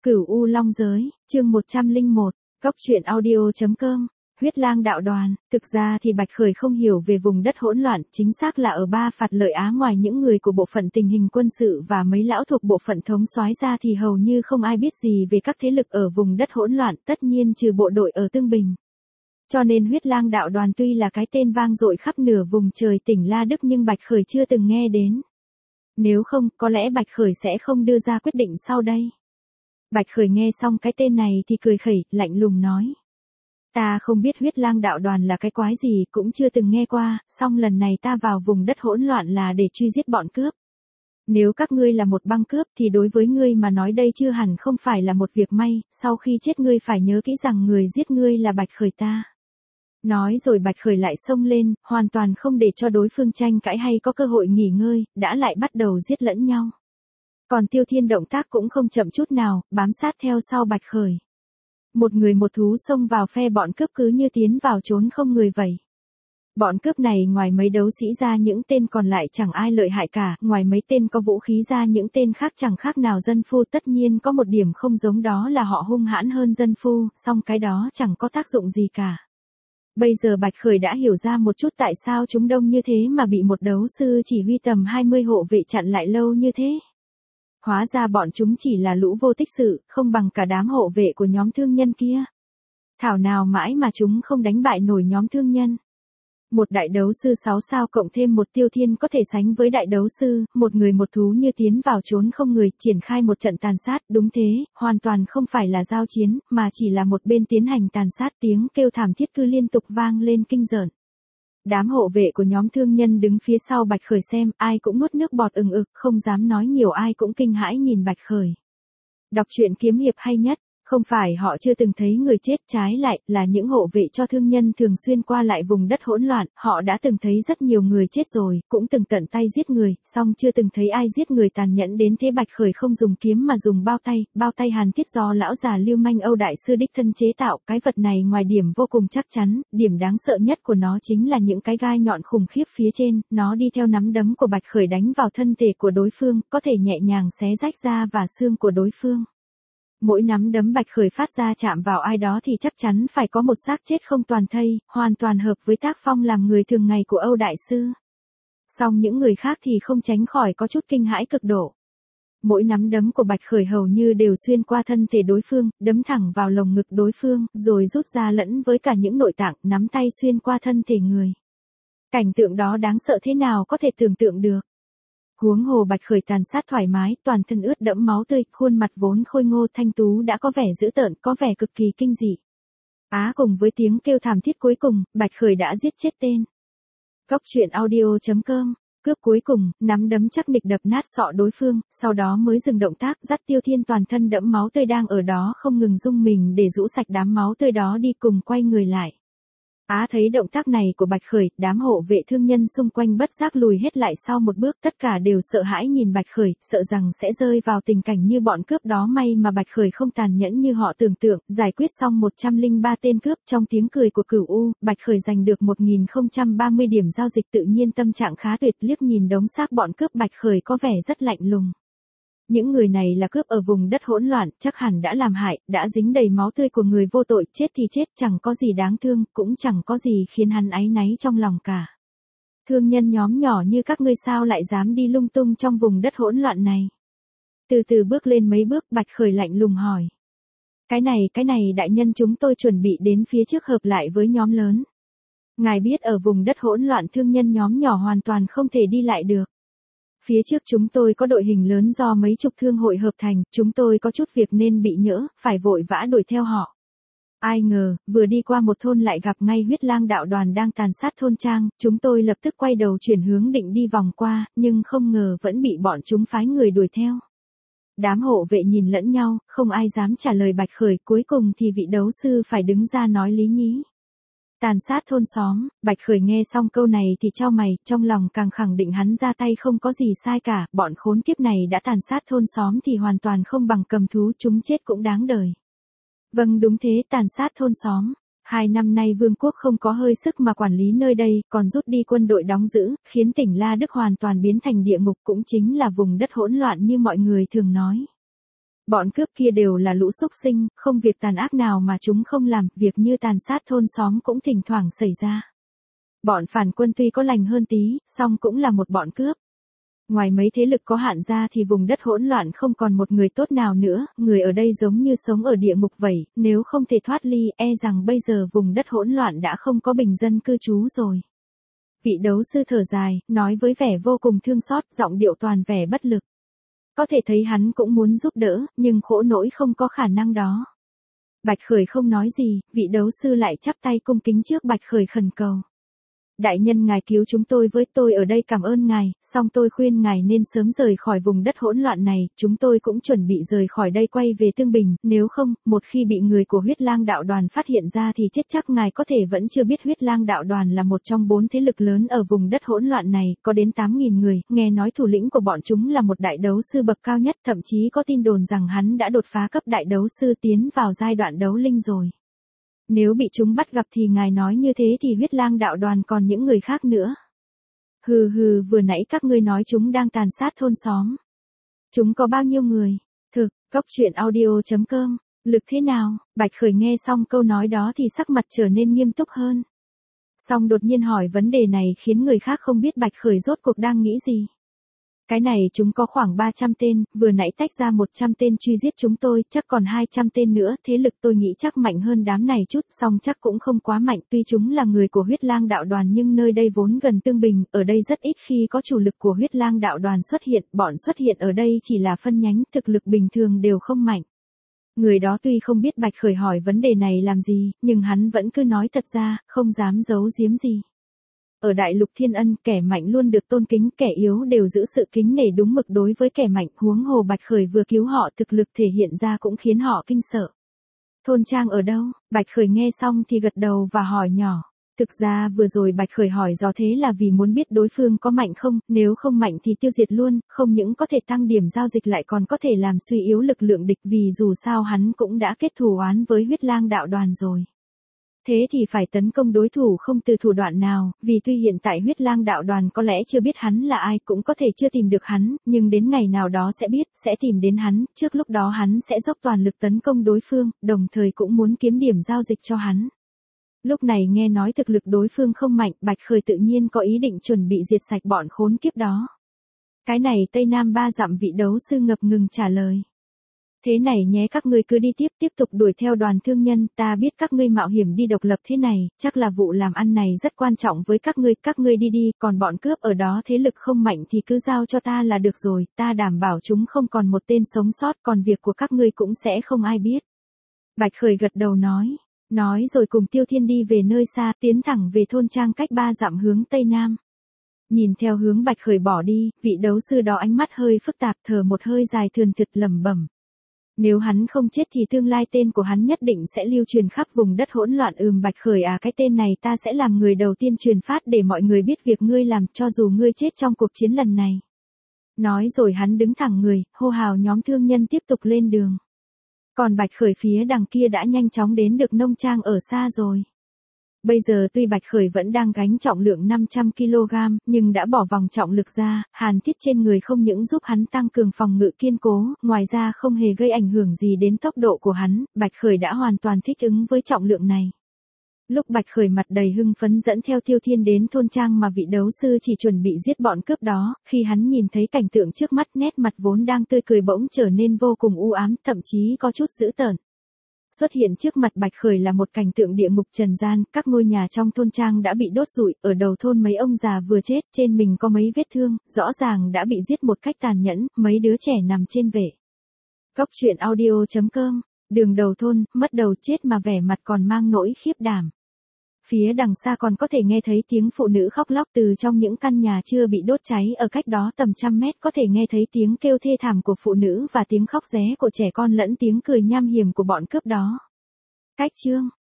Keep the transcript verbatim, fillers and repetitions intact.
Cửu U Long Giới, chương một trăm lẻ một, Cóc truyện audio chấm com, Huyết Lang đạo đoàn. Thực ra thì Bạch Khởi không hiểu về vùng đất hỗn loạn, chính xác là ở Ba Phạt Lợi Á, ngoài những người của bộ phận tình hình quân sự và mấy lão thuộc bộ phận thống soái ra thì hầu như không ai biết gì về các thế lực ở vùng đất hỗn loạn, tất nhiên trừ bộ đội ở Tương Bình. Cho nên Huyết Lang đạo đoàn tuy là cái tên vang dội khắp nửa vùng trời tỉnh La Đức nhưng Bạch Khởi chưa từng nghe đến. Nếu không, có lẽ Bạch Khởi sẽ không đưa ra quyết định sau đây. Bạch Khởi nghe xong cái tên này thì cười khẩy, lạnh lùng nói. Ta không biết Huyết Lang đạo đoàn là cái quái gì, cũng chưa từng nghe qua, song lần này ta vào vùng đất hỗn loạn là để truy giết bọn cướp. Nếu các ngươi là một băng cướp thì đối với ngươi mà nói đây chưa hẳn không phải là một việc may, sau khi chết ngươi phải nhớ kỹ rằng người giết ngươi là Bạch Khởi ta. Nói rồi Bạch Khởi lại xông lên, hoàn toàn không để cho đối phương tranh cãi hay có cơ hội nghỉ ngơi, đã lại bắt đầu giết lẫn nhau. Còn Tiêu Thiên động tác cũng không chậm chút nào, bám sát theo sau Bạch Khởi. Một người một thú xông vào phe bọn cướp cứ như tiến vào trốn không người vậy. Bọn cướp này ngoài mấy đấu sĩ ra những tên còn lại chẳng ai lợi hại cả, ngoài mấy tên có vũ khí ra những tên khác chẳng khác nào dân phu, tất nhiên có một điểm không giống đó là họ hung hãn hơn dân phu, song cái đó chẳng có tác dụng gì cả. Bây giờ Bạch Khởi đã hiểu ra một chút tại sao chúng đông như thế mà bị một đấu sư chỉ huy tầm hai mươi hộ vệ chặn lại lâu như thế. Hóa ra bọn chúng chỉ là lũ vô tích sự, không bằng cả đám hộ vệ của nhóm thương nhân kia. Thảo nào mãi mà chúng không đánh bại nổi nhóm thương nhân. Một đại đấu sư sáu sao cộng thêm một Tiêu Thiên có thể sánh với đại đấu sư, một người một thú như tiến vào trốn không người, triển khai một trận tàn sát, đúng thế, hoàn toàn không phải là giao chiến, mà chỉ là một bên tiến hành tàn sát, tiếng kêu thảm thiết cứ liên tục vang lên kinh rợn. Đám hộ vệ của nhóm thương nhân đứng phía sau Bạch Khởi xem, ai cũng nuốt nước bọt ừng ực, không dám nói nhiều, ai cũng kinh hãi nhìn Bạch Khởi. Đọc truyện kiếm hiệp hay nhất, không phải họ chưa từng thấy người chết, trái lại, là những hộ vệ cho thương nhân thường xuyên qua lại vùng đất hỗn loạn, họ đã từng thấy rất nhiều người chết rồi, cũng từng tận tay giết người, song chưa từng thấy ai giết người tàn nhẫn đến thế. Bạch Khởi không dùng kiếm mà dùng bao tay, bao tay hàn thiết do lão già Lưu Manh Âu đại sư đích thân chế tạo, cái vật này ngoài điểm vô cùng chắc chắn, điểm đáng sợ nhất của nó chính là những cái gai nhọn khủng khiếp phía trên, nó đi theo nắm đấm của Bạch Khởi đánh vào thân thể của đối phương, có thể nhẹ nhàng xé rách da và xương của đối phương. Mỗi nắm đấm Bạch Khởi phát ra chạm vào ai đó thì chắc chắn phải có một xác chết không toàn thây, hoàn toàn hợp với tác phong làm người thường ngày của Âu đại sư. Song những người khác thì không tránh khỏi có chút kinh hãi cực độ. Mỗi nắm đấm của Bạch Khởi hầu như đều xuyên qua thân thể đối phương, đấm thẳng vào lồng ngực đối phương, rồi rút ra lẫn với cả những nội tạng, nắm tay xuyên qua thân thể người. Cảnh tượng đó đáng sợ thế nào có thể tưởng tượng được. Huống hồ Bạch Khởi tàn sát thoải mái, toàn thân ướt đẫm máu tươi, khuôn mặt vốn khôi ngô thanh tú đã có vẻ dữ tợn, có vẻ cực kỳ kinh dị. Á cùng với tiếng kêu thảm thiết cuối cùng, Bạch Khởi đã giết chết tên. Cóc truyện audio chấm com, cướp cuối cùng, nắm đấm chắc nịch đập nát sọ đối phương, sau đó mới dừng động tác, dắt Tiêu Thiên toàn thân đẫm máu tươi đang ở đó không ngừng rung mình để rũ sạch đám máu tươi đó đi, cùng quay người lại. Á thấy động tác này của Bạch Khởi, đám hộ vệ thương nhân xung quanh bất giác lùi hết lại sau một bước, tất cả đều sợ hãi nhìn Bạch Khởi, sợ rằng sẽ rơi vào tình cảnh như bọn cướp đó. May mà Bạch Khởi không tàn nhẫn như họ tưởng tượng, giải quyết xong một trăm lẻ ba tên cướp. Trong tiếng cười của Cửu U, Bạch Khởi giành được một nghìn không trăm ba mươi điểm giao dịch, tự nhiên tâm trạng khá tuyệt, liếc nhìn đống xác bọn cướp Bạch Khởi có vẻ rất lạnh lùng. Những người này là cướp ở vùng đất hỗn loạn, chắc hẳn đã làm hại, đã dính đầy máu tươi của người vô tội, chết thì chết, chẳng có gì đáng thương, cũng chẳng có gì khiến hắn áy náy trong lòng cả. Thương nhân nhóm nhỏ như các ngươi sao lại dám đi lung tung trong vùng đất hỗn loạn này? Từ từ bước lên mấy bước, Bạch Khởi lạnh lùng hỏi. Cái này, cái này đại nhân, chúng tôi chuẩn bị đến phía trước hợp lại với nhóm lớn. Ngài biết ở vùng đất hỗn loạn thương nhân nhóm nhỏ hoàn toàn không thể đi lại được. Phía trước chúng tôi có đội hình lớn do mấy chục thương hội hợp thành, chúng tôi có chút việc nên bị nhỡ, phải vội vã đuổi theo họ. Ai ngờ, vừa đi qua một thôn lại gặp ngay Huyết Lang đạo đoàn đang tàn sát thôn trang, chúng tôi lập tức quay đầu chuyển hướng định đi vòng qua, nhưng không ngờ vẫn bị bọn chúng phái người đuổi theo. Đám hộ vệ nhìn lẫn nhau, không ai dám trả lời Bạch Khởi, cuối cùng thì vị đấu sư phải đứng ra nói lý nhí. Tàn sát thôn xóm. Bạch Khởi nghe xong câu này thì chau mày, trong lòng càng khẳng định hắn ra tay không có gì sai cả, bọn khốn kiếp này đã tàn sát thôn xóm thì hoàn toàn không bằng cầm thú, chúng chết cũng đáng đời. Vâng đúng thế, tàn sát thôn xóm. Hai năm nay vương quốc không có hơi sức mà quản lý nơi đây, còn rút đi quân đội đóng giữ, khiến tỉnh La Đức hoàn toàn biến thành địa ngục, cũng chính là vùng đất hỗn loạn như mọi người thường nói. Bọn cướp kia đều là lũ xúc sinh, không việc tàn ác nào mà chúng không làm, việc như tàn sát thôn xóm cũng thỉnh thoảng xảy ra. Bọn phản quân tuy có lành hơn tí, song cũng là một bọn cướp. Ngoài mấy thế lực có hạn ra thì vùng đất hỗn loạn không còn một người tốt nào nữa, người ở đây giống như sống ở địa ngục vậy, nếu không thể thoát ly, e rằng bây giờ vùng đất hỗn loạn đã không có bình dân cư trú rồi. Vị đấu sư thở dài, nói với vẻ vô cùng thương xót, giọng điệu toàn vẻ bất lực. Có thể thấy hắn cũng muốn giúp đỡ, nhưng khổ nỗi không có khả năng đó. Bạch Khởi không nói gì, vị đấu sư lại chắp tay cung kính trước Bạch Khởi khẩn cầu. Đại nhân ngài cứu chúng tôi với, tôi ở đây cảm ơn ngài, song tôi khuyên ngài nên sớm rời khỏi vùng đất hỗn loạn này, chúng tôi cũng chuẩn bị rời khỏi đây quay về Tương Bình, nếu không, một khi bị người của Huyết Lang đạo đoàn phát hiện ra thì chết chắc. Ngài có thể vẫn chưa biết Huyết Lang đạo đoàn là một trong bốn thế lực lớn ở vùng đất hỗn loạn này, có đến tám nghìn người, nghe nói thủ lĩnh của bọn chúng là một đại đấu sư bậc cao nhất, thậm chí có tin đồn rằng hắn đã đột phá cấp đại đấu sư tiến vào giai đoạn đấu linh rồi. Nếu bị chúng bắt gặp thì ngài nói như thế thì Huyết Lang đạo đoàn còn những người khác nữa. Hừ hừ, vừa nãy các ngươi nói chúng đang tàn sát thôn xóm. Chúng có bao nhiêu người? Thực, Cốc Truyện Audio chấm com, lực thế nào? Bạch Khởi nghe xong câu nói đó thì sắc mặt trở nên nghiêm túc hơn. Song đột nhiên hỏi vấn đề này khiến người khác không biết Bạch Khởi rốt cuộc đang nghĩ gì. Cái này chúng có khoảng ba trăm tên, vừa nãy tách ra một trăm tên truy giết chúng tôi, chắc còn hai trăm tên nữa, thế lực tôi nghĩ chắc mạnh hơn đám này chút, song chắc cũng không quá mạnh, tuy chúng là người của Huyết Lang đạo đoàn nhưng nơi đây vốn gần Tương Bình, ở đây rất ít khi có chủ lực của Huyết Lang đạo đoàn xuất hiện, bọn xuất hiện ở đây chỉ là phân nhánh, thực lực bình thường đều không mạnh. Người đó tuy không biết Bạch Khởi hỏi vấn đề này làm gì, nhưng hắn vẫn cứ nói thật ra, không dám giấu giếm gì. Ở Đại Lục Thiên Ân, kẻ mạnh luôn được tôn kính, kẻ yếu đều giữ sự kính nể đúng mực đối với kẻ mạnh, huống hồ Bạch Khởi vừa cứu họ, thực lực thể hiện ra cũng khiến họ kinh sợ. Thôn trang ở đâu? Bạch Khởi nghe xong thì gật đầu và hỏi nhỏ. Thực ra vừa rồi Bạch Khởi hỏi do thế là vì muốn biết đối phương có mạnh không, nếu không mạnh thì tiêu diệt luôn, không những có thể tăng điểm giao dịch lại còn có thể làm suy yếu lực lượng địch, vì dù sao hắn cũng đã kết thù oán với Huyết Lang đạo đoàn rồi. Thế thì phải tấn công đối thủ không từ thủ đoạn nào, vì tuy hiện tại Huyết Lang đạo đoàn có lẽ chưa biết hắn là ai, cũng có thể chưa tìm được hắn, nhưng đến ngày nào đó sẽ biết, sẽ tìm đến hắn, trước lúc đó hắn sẽ dốc toàn lực tấn công đối phương, đồng thời cũng muốn kiếm điểm giao dịch cho hắn. Lúc này nghe nói thực lực đối phương không mạnh, Bạch Khởi tự nhiên có ý định chuẩn bị diệt sạch bọn khốn kiếp đó. Cái này Tây Nam ba dặm vị đấu sư ngập ngừng trả lời. Thế này nhé, các ngươi cứ đi tiếp tiếp tục đuổi theo đoàn thương nhân, ta biết các ngươi mạo hiểm đi độc lập thế này, chắc là vụ làm ăn này rất quan trọng với các ngươi, các ngươi đi đi, còn bọn cướp ở đó thế lực không mạnh thì cứ giao cho ta là được rồi, ta đảm bảo chúng không còn một tên sống sót, còn việc của các ngươi cũng sẽ không ai biết. Bạch Khởi gật đầu nói, nói rồi cùng Tiêu Thiên đi về nơi xa, tiến thẳng về thôn trang cách ba dặm hướng Tây Nam. Nhìn theo hướng Bạch Khởi bỏ đi, vị đấu sư đó ánh mắt hơi phức tạp, thở một hơi dài thườn thượt lẩm bẩm. Nếu hắn không chết thì tương lai tên của hắn nhất định sẽ lưu truyền khắp vùng đất hỗn loạn. Ừm Bạch Khởi à, cái tên này ta sẽ làm người đầu tiên truyền phát để mọi người biết việc ngươi làm, cho dù ngươi chết trong cuộc chiến lần này. Nói rồi hắn đứng thẳng người, hô hào nhóm thương nhân tiếp tục lên đường. Còn Bạch Khởi phía đằng kia đã nhanh chóng đến được nông trang ở xa rồi. Bây giờ tuy Bạch Khởi vẫn đang gánh trọng lượng năm trăm ki lô gam, nhưng đã bỏ vòng trọng lực ra, hàn thiết trên người không những giúp hắn tăng cường phòng ngự kiên cố, ngoài ra không hề gây ảnh hưởng gì đến tốc độ của hắn, Bạch Khởi đã hoàn toàn thích ứng với trọng lượng này. Lúc Bạch Khởi mặt đầy hưng phấn dẫn theo Tiêu Thiên đến thôn trang mà vị đấu sư chỉ chuẩn bị giết bọn cướp đó, khi hắn nhìn thấy cảnh tượng trước mắt, nét mặt vốn đang tươi cười bỗng trở nên vô cùng u ám, thậm chí có chút dữ tợn. Xuất hiện trước mặt Bạch Khởi là một cảnh tượng địa ngục trần gian, các ngôi nhà trong thôn trang đã bị đốt rụi, ở đầu thôn mấy ông già vừa chết, trên mình có mấy vết thương, rõ ràng đã bị giết một cách tàn nhẫn, mấy đứa trẻ nằm trên vệ. Cốc Truyện Audio chấm com, đường đầu thôn, mất đầu chết mà vẻ mặt còn mang nỗi khiếp đảm. Phía đằng xa còn có thể nghe thấy tiếng phụ nữ khóc lóc từ trong những căn nhà chưa bị đốt cháy, ở cách đó tầm trăm mét có thể nghe thấy tiếng kêu thê thảm của phụ nữ và tiếng khóc ré của trẻ con lẫn tiếng cười nham hiểm của bọn cướp đó. Cách chương